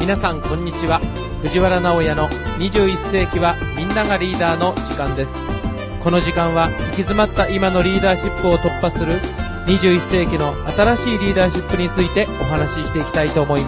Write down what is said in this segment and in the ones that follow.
皆さんこんにちは。藤原直也の21世紀はみんながリーダーの時間です。この時間は行き詰まった今のリーダーシップを突破する21世紀の新しいリーダーシップについてお話ししていきたいと思います。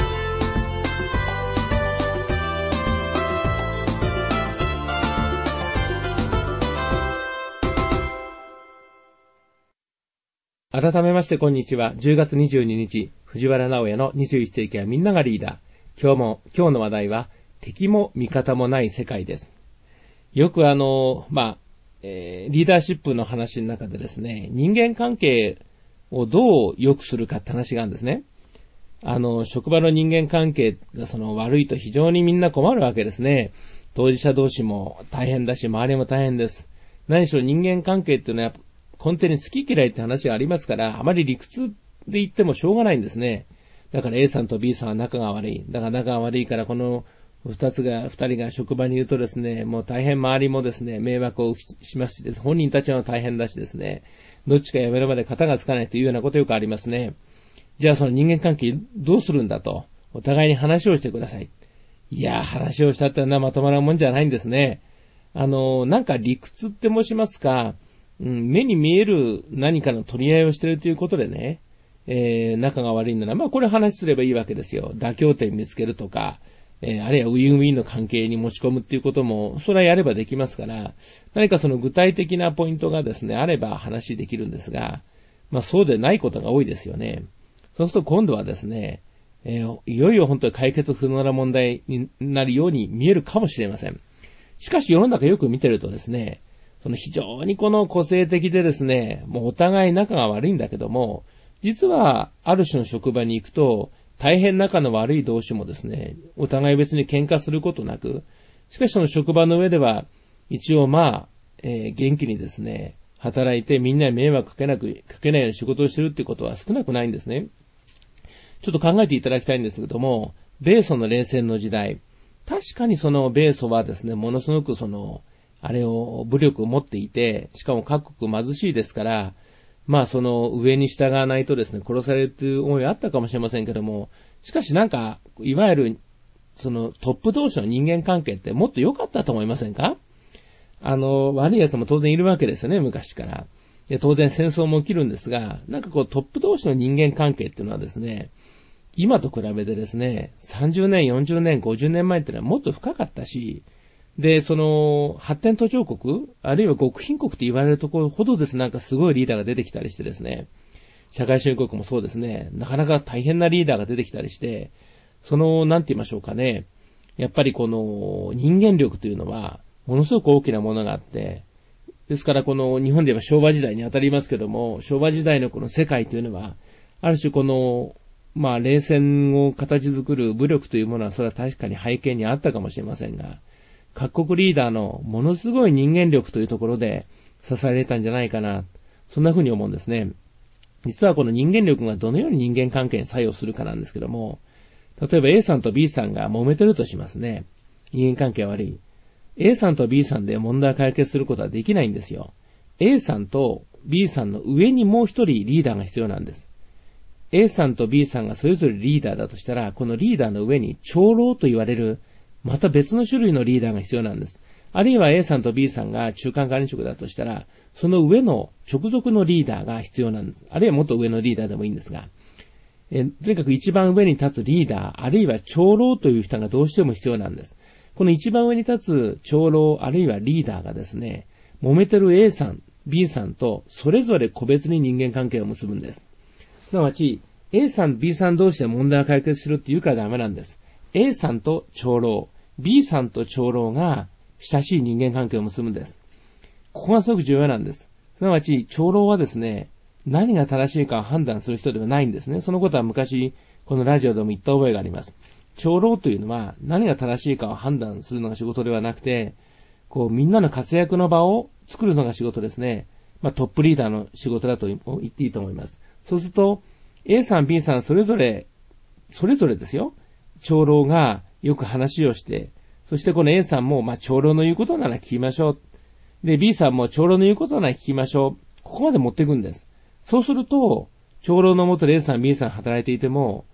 改めましてこんにちは。10月22日、藤原直也の21世紀はみんながリーダー。今日の話題は敵も味方もない世界です。よくリーダーシップの話の中でですね、人間関係をどう良くするかって話があるんですね。職場の人間関係が悪いと非常にみんな困るわけですね。当事者同士も大変だし、周りも大変です。何しろ人間関係っていうのは根底に好き嫌いって話がありますから、あまり理屈で言ってもしょうがないんですね。だから A さんと B さんは仲が悪い。だから仲が悪いからこの二人が職場にいるとですね、もう大変周りもですね、迷惑をしますし、本人たちは大変だしですね、どっちかやめるまで型がつかないというようなことよくありますね。じゃあその人間関係どうするんだと、お互いに話をしてください。いや、話をしたってのはまとまらんもんじゃないんですね。なんか理屈って申しますか、目に見える何かの取り合いをしているということでね、仲が悪いんなら、これ話すればいいわけですよ。妥協点見つけるとか、あるいはウィンウィンの関係に持ち込むっていうことも、それはやればできますから、何かその具体的なポイントがですね、あれば話できるんですが、そうでないことが多いですよね。そうすると今度はですね、いよいよ本当に解決不能な問題になるように見えるかもしれません。しかし世の中よく見てるとですね、非常にこの個性的でですね、もうお互い仲が悪いんだけども、実はある種の職場に行くと、大変仲の悪い同士もですね、お互い別に喧嘩することなく、しかしその職場の上では、一応元気にですね、働いてみんなに迷惑かけないように仕事をしてるっていうことは少なくないんですね。ちょっと考えていただきたいんですけども、米ソの冷戦の時代、確かに米ソはですね、ものすごく武力を持っていて、しかも各国貧しいですから、上に従わないとですね、殺されるという思いはあったかもしれませんけども、しかしいわゆる、トップ同士の人間関係ってもっと良かったと思いませんか？悪い奴も当然いるわけですよね、昔から。当然戦争も起きるんですが、トップ同士の人間関係っていうのはですね、今と比べてですね、30年、40年、50年前っていうのはもっと深かったし、で、発展途上国、あるいは極貧国って言われるところほどですね、すごいリーダーが出てきたりしてですね、社会主義国もそうですね、なかなか大変なリーダーが出てきたりして、なんて言いましょうかね、やっぱり人間力というのは、ものすごく大きなものがあって、ですから日本で言えば昭和時代に当たりますけども、昭和時代のこの世界というのは、ある種冷戦を形作る武力というものは、それは確かに背景にあったかもしれませんが、各国リーダーのものすごい人間力というところで支えられたんじゃないかな。そんな風に思うんですね。実はこの人間力がどのように人間関係に作用するかなんですけども、例えば A さんと B さんが揉めてるとしますね。人間関係悪い。A さんと B さんで問題を解決することはできないんですよ。A さんと B さんの上にもう一人リーダーが必要なんです。A さんと B さんがそれぞれリーダーだとしたら、このリーダーの上に長老と言われるまた別の種類のリーダーが必要なんです。あるいは A さんと B さんが中間管理職だとしたら、その上の直属のリーダーが必要なんです。あるいはもっと上のリーダーでもいいんですが、とにかく一番上に立つリーダー、あるいは長老という人がどうしても必要なんです。この一番上に立つ長老、あるいはリーダーがですね、揉めてる A さん、B さんとそれぞれ個別に人間関係を結ぶんです。すなわち、A さん、B さん同士で問題を解決するっていうからダメなんです。A さんと長老、B さんと長老が親しい人間関係を結ぶんです。ここがすごく重要なんです。すなわち、長老はですね、何が正しいかを判断する人ではないんですね。そのことは昔、このラジオでも言った覚えがあります。長老というのは、何が正しいかを判断するのが仕事ではなくて、みんなの活躍の場を作るのが仕事ですね。トップリーダーの仕事だと言っていいと思います。そうすると、A さん、B さん、それぞれですよ。長老がよく話をして、そしてこの A さんも、長老の言うことなら聞きましょう。で、B さんも長老の言うことなら聞きましょう。ここまで持っていくんです。そうすると、長老のもとで A さん、B さん働いていても、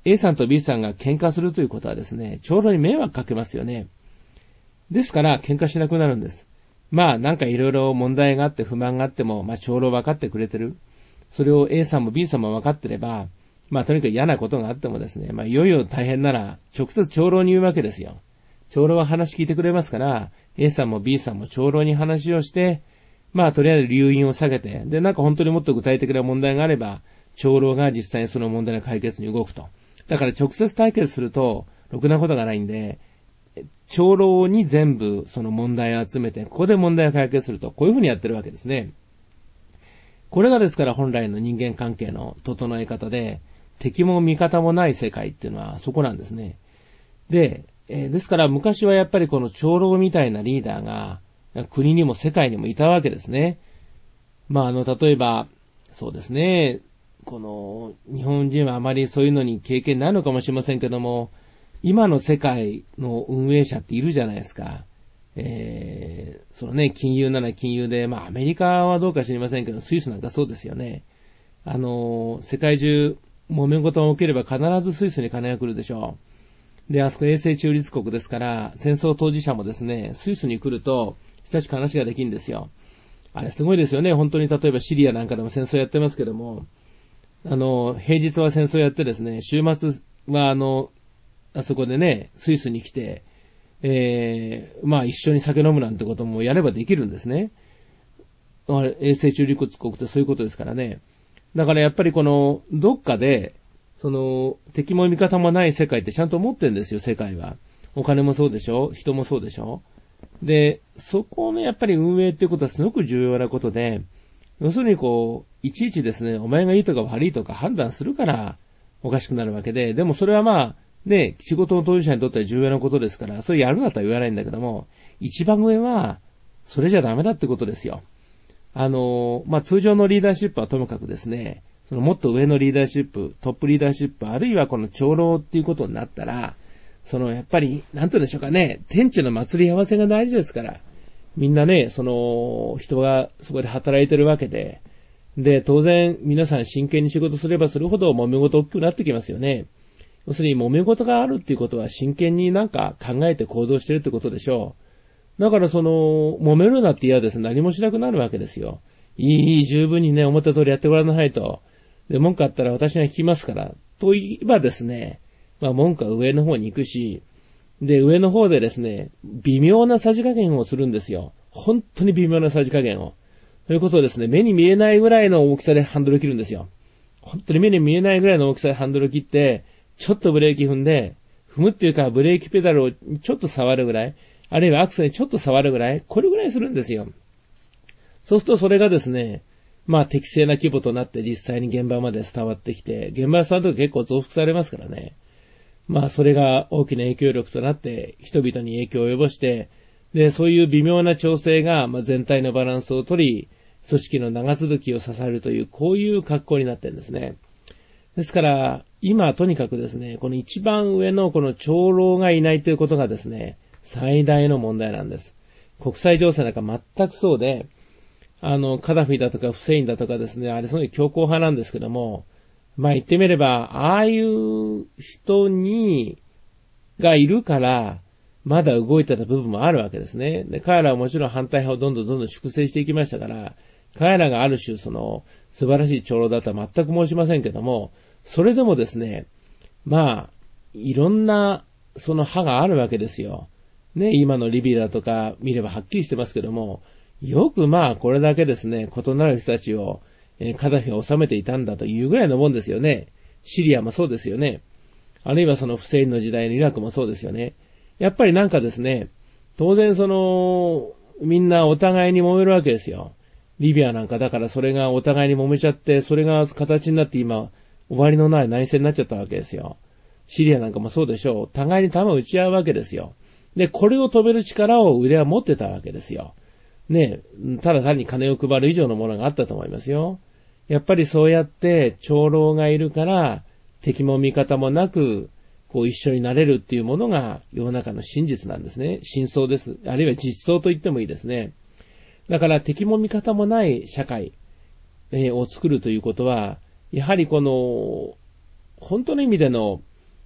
A さんと B さんが喧嘩するということはですね、長老に迷惑かけますよね。ですから喧嘩しなくなるんです。なんかいろいろ問題があって不満があっても、長老分かってくれてる。それを A さんも B さんも分かってれば、とにかく嫌なことがあってもですね、いよいよ大変なら、直接長老に言うわけですよ。長老は話聞いてくれますから、A さんも B さんも長老に話をして、とりあえず留飲を下げて、で、なんか本当にもっと具体的な問題があれば、長老が実際にその問題の解決に動くと。だから直接対決すると、ろくなことがないんで、長老に全部その問題を集めて、ここで問題を解決すると、こういうふうにやってるわけですね。これがですから本来の人間関係の整え方で、敵も味方もない世界っていうのはそこなんですね。で、ですから昔はやっぱりこの長老みたいなリーダーが国にも世界にもいたわけですね。例えば、そうですね、この日本人はあまりそういうのに経験ないのかもしれませんけども、今の世界の運営者っているじゃないですか。そのね、金融なら金融で、アメリカはどうか知りませんけど、スイスなんかそうですよね。世界中、揉め事が起きれば必ずスイスに金が来るでしょう。で、あそこ永世中立国ですから、戦争当事者もですね、スイスに来ると、親しく話ができるんですよ。あれすごいですよね。本当に例えばシリアなんかでも戦争やってますけども、平日は戦争やってですね、週末はあそこでね、スイスに来て、一緒に酒飲むなんてこともやればできるんですね。永世中立国ってそういうことですからね。だからやっぱりどっかで、敵も味方もない世界ってちゃんと持ってるんですよ、世界は。お金もそうでしょ、人もそうでしょ。で、そこのやっぱり運営っていうことはすごく重要なことで、要するにいちいちですね、お前がいいとか悪いとか判断するからおかしくなるわけで、でもそれは仕事の当事者にとっては重要なことですから、それやるなとは言わないんだけども、一番上は、それじゃダメだってことですよ。通常のリーダーシップはともかくですね、もっと上のリーダーシップ、トップリーダーシップ、あるいはこの長老っていうことになったら、やっぱり、なんて言うんでしょうかね、天地の祭り合わせが大事ですから、みんなね、人がそこで働いてるわけで、で、当然、皆さん真剣に仕事すればするほど揉め事大きくなってきますよね。要するに揉め事があるっていうことは真剣になんか考えて行動してるってことでしょう。だから揉めるなって嫌です。何もしなくなるわけですよ。いい、十分にね、思った通りやってごらんなさいと。で、文句あったら私が聞きますから。と言えばですね、文句は上の方に行くし、で、上の方でですね、微妙なさじ加減をするんですよ。本当に微妙なさじ加減を。ということをですね、目に見えないぐらいの大きさでハンドル切るんですよ。本当に目に見えないぐらいの大きさでハンドル切って、ちょっとブレーキ踏んで、踏むっていうかブレーキペダルをちょっと触るぐらい、あるいはアクセルにちょっと触るぐらい、これぐらいするんですよ。そうするとそれがですね、適正な規模となって実際に現場まで伝わってきて、現場さんとか結構増幅されますからね。それが大きな影響力となって人々に影響を及ぼして、で、そういう微妙な調整が全体のバランスを取り、組織の長続きを支えるという、こういう格好になってるんですね。ですから、今とにかくですね、この一番上のこの長老がいないということがですね、最大の問題なんです。国際情勢なんか全くそうで、カダフィだとかフセインだとかですね、あれすごい強硬派なんですけども、言ってみれば、ああいう人がいるから、まだ動いてた部分もあるわけですね。で、彼らはもちろん反対派をどんどん粛清していきましたから、彼らがある種素晴らしい長老だとは全く申しませんけども、それでもですね、いろんな派があるわけですよ。ね、今のリビアだとか見ればはっきりしてますけども、よくこれだけですね、異なる人たちを、カダフィは収めていたんだというぐらいのもんですよね。シリアもそうですよね。あるいはフセインの時代のイラクもそうですよね。やっぱりなんかですね、当然みんなお互いに揉めるわけですよ。リビアなんかだからそれがお互いに揉めちゃって、それが形になって今、終わりのない内戦になっちゃったわけですよ。シリアなんかもそうでしょう。互いに弾を打ち合うわけですよ。で、これを止める力を腕は持ってたわけですよ。ね、ただ単に金を配る以上のものがあったと思いますよ。やっぱりそうやって長老がいるから敵も味方もなく一緒になれるっていうものが世の中の真実なんですね。真相です。あるいは実相と言ってもいいですね。だから敵も味方もない社会を作るということは、やはり本当の意味での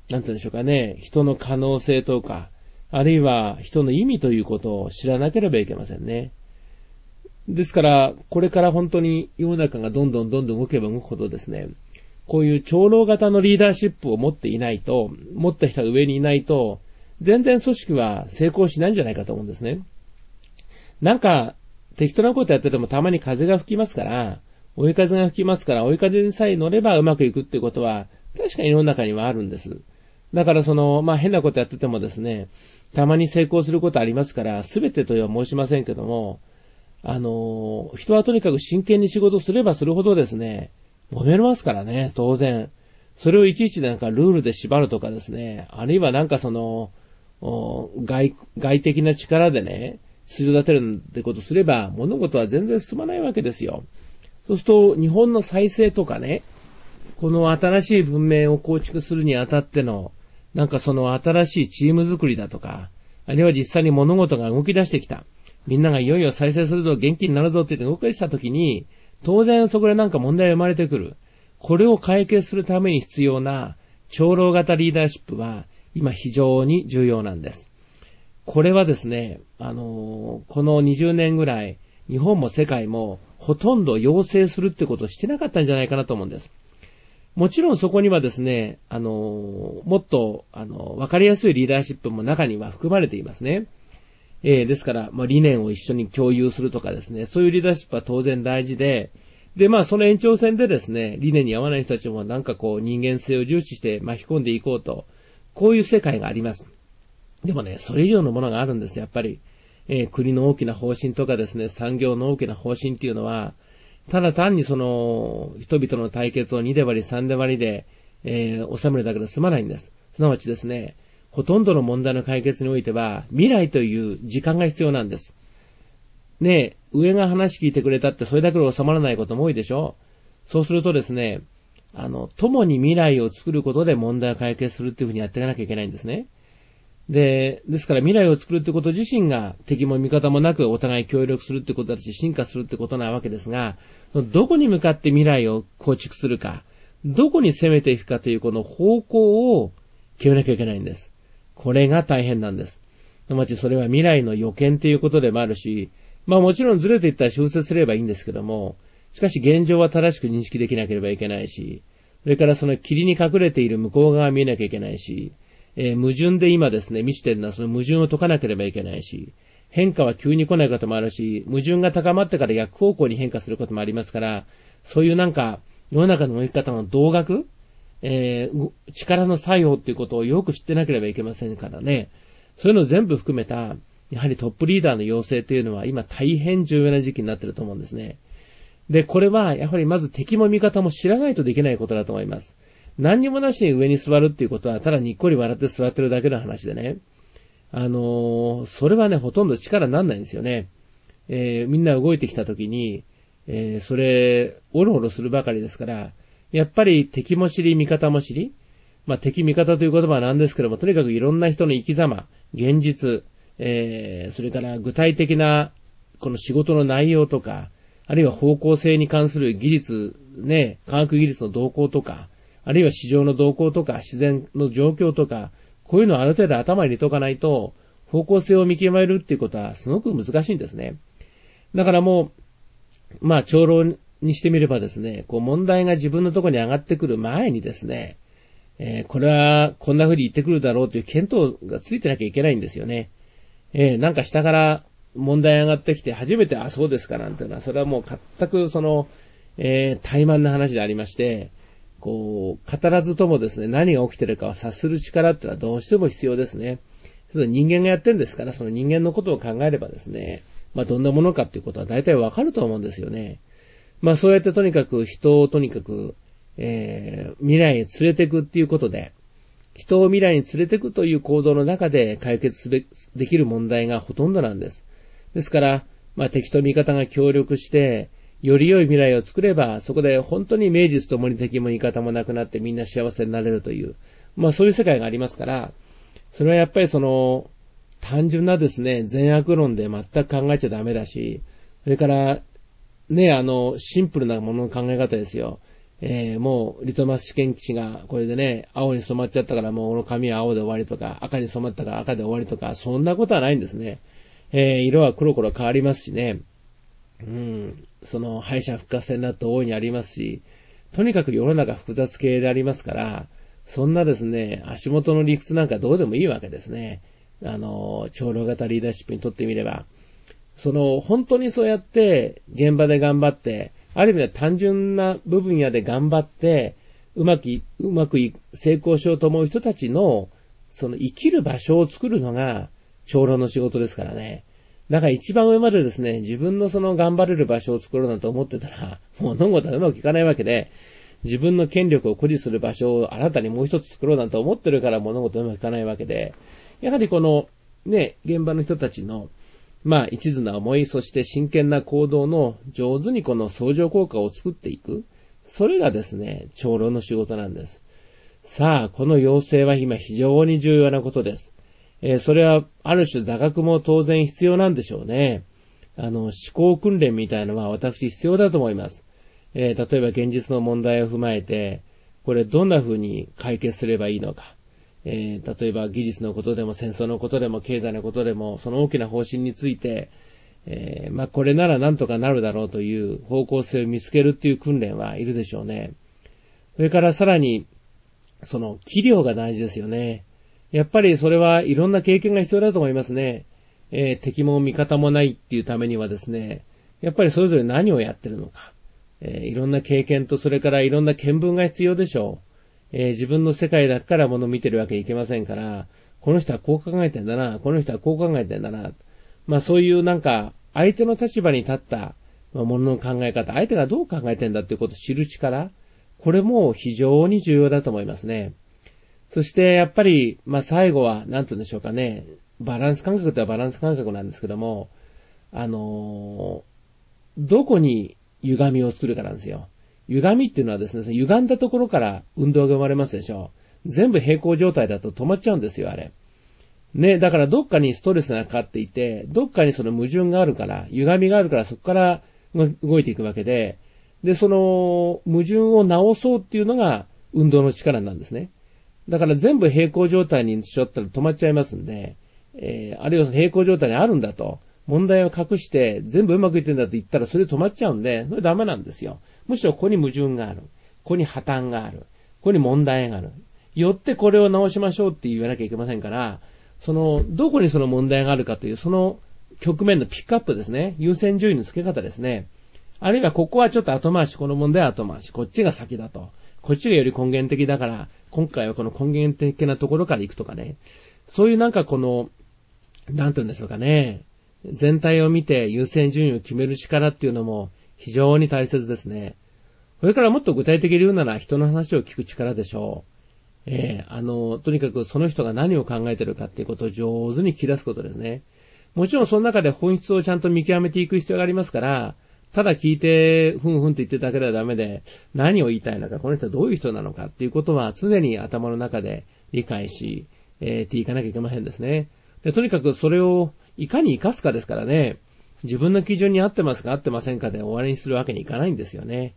なんて言うんでしょうかね、人の可能性とか、あるいは人の意味ということを知らなければいけませんね。ですから、これから本当に世の中がどんどん動けば動くほどですね、こういう長老型のリーダーシップを持っていないと、持った人が上にいないと、全然組織は成功しないんじゃないかと思うんですね。なんか、適当なことやっててもたまに風が吹きますから、追い風が吹きますから、追い風にさえ乗ればうまくいくっていうことは、確かに世の中にはあるんです。だから変なことやっててもですね、たまに成功することありますから、すべてとは申しませんけども、人はとにかく真剣に仕事すればするほどですね、揉めますからね、当然。それをいちいちなんかルールで縛るとかですね、あるいはなんか外的な力でね、出場立てるってことすれば、物事は全然進まないわけですよ。そうすると、日本の再生とかね、この新しい文明を構築するにあたっての、なんか新しいチーム作りだとか、あるいは実際に物事が動き出してきた。みんながいよいよ再生するぞ、元気になるぞって言って動き出したときに、当然そこでなんか問題が生まれてくる。これを解決するために必要な長老型リーダーシップは、今非常に重要なんです。これはですね、この20年ぐらい、日本も世界もほとんど要請するってことをしてなかったんじゃないかなと思うんです。もちろんそこにはですね、もっと、わかりやすいリーダーシップも中には含まれていますね。ですから、理念を一緒に共有するとかですね、そういうリーダーシップは当然大事で、その延長線でですね、理念に合わない人たちもなんか人間性を重視して巻き込んでいこうと、こういう世界があります。でもね、それ以上のものがあるんです、やっぱり。国の大きな方針とかですね、産業の大きな方針っていうのは、ただ単に人々の対決を2で割り3で割りで、収めるだけで済まないんです。すなわちですね、ほとんどの問題の解決においては、未来という時間が必要なんです。ねえ、上が話聞いてくれたってそれだけで収まらないことも多いでしょ。そうするとですね、共に未来を作ることで問題を解決するっていうふうにやっていかなきゃいけないんですね。ですから未来を作るってこと自身が敵も味方もなくお互い協力するってことだし、進化するってことなわけですが、どこに向かって未来を構築するか、どこに攻めていくかというこの方向を決めなきゃいけないんです。これが大変なんです。すなわちそれは未来の予見ということでもあるし、もちろんずれていったら修正すればいいんですけども、しかし現状は正しく認識できなければいけないし、それからその霧に隠れている向こう側が見えなきゃいけないし、矛盾で今ですね、満ちているのはその矛盾を解かなければいけないし、変化は急に来ないこともあるし、矛盾が高まってから逆方向に変化することもありますから、そういうなんか、世の中の動き方の動学、力の作用っていうことをよく知ってなければいけませんからね。そういうのを全部含めた、やはりトップリーダーの養成っていうのは今大変重要な時期になっていると思うんですね。で、これはやはりまず敵も味方も知らないとできないことだと思います。何にもなしに上に座るっていうことは、ただにっこり笑って座ってるだけの話でね。それはね、ほとんど力にならないんですよね。みんな動いてきたときに、それ、おろおろするばかりですから、やっぱり敵も知り、味方も知り、敵味方という言葉はなんですけども、とにかくいろんな人の生き様、現実、それから具体的な、この仕事の内容とか、あるいは方向性に関する技術、ね、科学技術の動向とか、あるいは市場の動向とか、自然の状況とか、こういうのをある程度頭に入れとかないと、方向性を見極めるっていうことはすごく難しいんですね。だからもう、長老にしてみればですね、問題が自分のところに上がってくる前にですね、これはこんな風に言ってくるだろうという見当がついてなきゃいけないんですよね。なんか下から問題上がってきて初めて、そうですかなんていうのは、それはもう全く怠慢な話でありまして、語らずともですね、何が起きてるかを察する力ってのはどうしても必要ですね。人間がやってるんですから、その人間のことを考えればですね、どんなものかっていうことは大体わかると思うんですよね。そうやってとにかく人を未来に連れていくっていうことで、人を未来に連れていくという行動の中で解決できる問題がほとんどなんです。ですから、敵と味方が協力して、より良い未来を作れば、そこで本当に名実ともに敵も味方もなくなってみんな幸せになれるという、そういう世界がありますから、それはやっぱり単純なですね、善悪論で全く考えちゃダメだし、それから、ね、シンプルなものの考え方ですよ。 もうリトマス試験紙がこれでね、青に染まっちゃったからもうこの紙は青で終わりとか、赤に染まったから赤で終わりとか、そんなことはないんですね。色はコロコロ変わりますしね。その敗者復活戦だって大いにありますし、とにかく世の中複雑系でありますから、そんなですね、足元の理屈なんかどうでもいいわけですね。長老型リーダーシップにとってみれば。本当にそうやって現場で頑張って、ある意味では単純な部分やで頑張って、うまく成功しようと思う人たちの、生きる場所を作るのが長老の仕事ですからね。だから一番上までですね、自分の頑張れる場所を作ろうなんて思ってたら、もう物事はうまくいかないわけで、自分の権力を誇示する場所を新たにもう一つ作ろうなんて思ってるから物事はうまくいかないわけで、やはり現場の人たちの、一途な思い、そして真剣な行動の上手に相乗効果を作っていく。それがですね、長老の仕事なんです。さあ、この要請は今非常に重要なことです。それはある種座学も当然必要なんでしょうね。思考訓練みたいのは私必要だと思います。例えば現実の問題を踏まえて、これどんな風に解決すればいいのか。例えば技術のことでも戦争のことでも経済のことでもその大きな方針について、これならなんとかなるだろうという方向性を見つけるっていう訓練はいるでしょうね。それからさらに器量が大事ですよね。やっぱりそれはいろんな経験が必要だと思いますね。敵も味方もないっていうためにはですね、やっぱりそれぞれ何をやってるのか。いろんな経験とそれからいろんな見聞が必要でしょう。自分の世界だからものを見てるわけにいけませんから、この人はこう考えてんだな、この人はこう考えてんだな。そういう相手の立場に立ったものの考え方、相手がどう考えてんだっていうことを知る力、これも非常に重要だと思いますね。そしてやっぱり、最後は、なんて言うんでしょうかね、バランス感覚とはバランス感覚なんですけども、どこに歪みを作るかなんですよ。歪みっていうのはですね、歪んだところから運動が生まれますでしょ。全部平行状態だと止まっちゃうんですよ、あれ。ね、だからどっかにストレスがかかっていて、どっかに矛盾があるから、歪みがあるからそこから動いていくわけで、その矛盾を直そうっていうのが運動の力なんですね。だから全部平行状態にしちゃったら止まっちゃいますんで、あるいは平行状態にあるんだと、問題を隠して全部うまくいってんだと言ったらそれ止まっちゃうんで、それダメなんですよ。むしろここに矛盾がある。ここに破綻がある。ここに問題がある。よってこれを直しましょうって言わなきゃいけませんから、どこにその問題があるかというその局面のピックアップですね。優先順位の付け方ですね。あるいはここはちょっと後回し、この問題は後回し、こっちが先だと。こっちがより根源的だから、今回はこの根源的なところから行くとかね。そういうなんて言うんでしょうかね。全体を見て優先順位を決める力っていうのも非常に大切ですね。それからもっと具体的に言うなら人の話を聞く力でしょう。とにかくその人が何を考えてるかっていうことを上手に聞き出すことですね。もちろんその中で本質をちゃんと見極めていく必要がありますから、ただ聞いて、ふんふんって言ってるだけではダメで、何を言いたいのか、この人はどういう人なのかっていうことは常に頭の中で理解していかなきゃいけませんですね。で、とにかくそれをいかに活かすかですからね、自分の基準に合ってますか合ってませんかで終わりにするわけにいかないんですよね。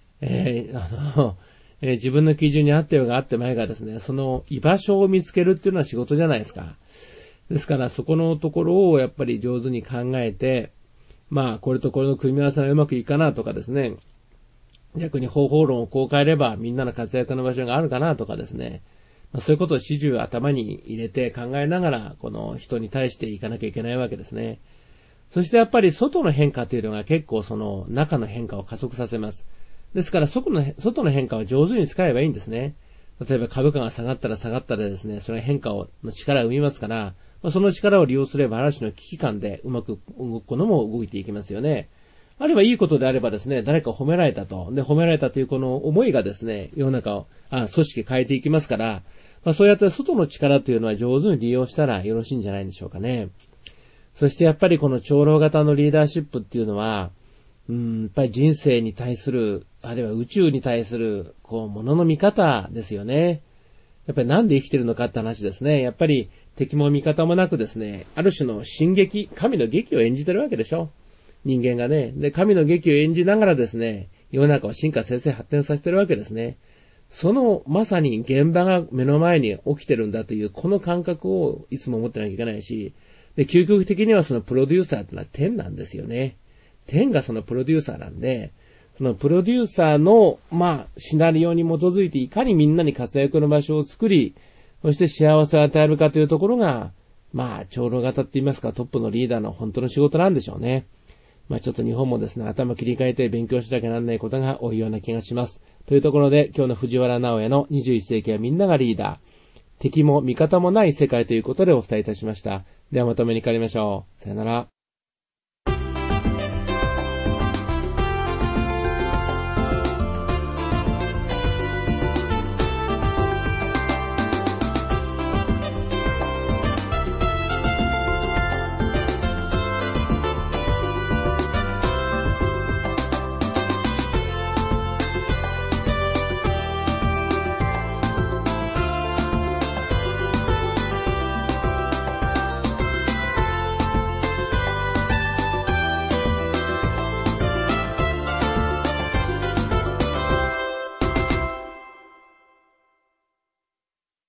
自分の基準に合ってようが合ってまいがですね、その居場所を見つけるっていうのは仕事じゃないですか。ですからそこのところをやっぱり上手に考えて、これとこれの組み合わせがうまくいかなとかですね、逆に方法論をこう変えればみんなの活躍の場所があるかなとかですね、そういうことを始終頭に入れて考えながら、この人に対していかなきゃいけないわけですね。そしてやっぱり外の変化というのが結構その中の変化を加速させます。ですから外の変化を上手に使えばいいんですね。例えば株価が下がったら下がったでですね、それ変化の力を生みますから、その力を利用すればある種の危機感でうまく動くのも動いていきますよね。あるいはいいことであればですね、誰か褒められたと。で、褒められたというこの思いがですね、世の中を、組織変えていきますから、そうやって外の力というのは上手に利用したらよろしいんじゃないでしょうかね。そしてやっぱりこの長老型のリーダーシップっていうのは、やっぱり人生に対する、あるいは宇宙に対する、ものの見方ですよね。やっぱりなんで生きてるのかって話ですね。やっぱり敵も味方もなくですね、ある種の神劇、神の劇を演じてるわけでしょ。人間がね。で、神の劇を演じながらですね、 世の中を進化生成発展させてるわけですね。そのまさに現場が目の前に起きてるんだというこの感覚をいつも持ってなきゃいけないし、で、究極的にはそのプロデューサーってのは天なんですよね。天がそのプロデューサーなんで、そのプロデューサーの、シナリオに基づいていかにみんなに活躍の場所を作り、そして幸せを与えるかというところが、長老型って言いますか、トップのリーダーの本当の仕事なんでしょうね。ちょっと日本もですね、頭切り替えて勉強しなきゃならないことが多いような気がします。というところで、今日の藤原直哉の21世紀はみんながリーダー。敵も味方もない世界ということでお伝えいたしました。ではまとめに帰りましょう。さよなら。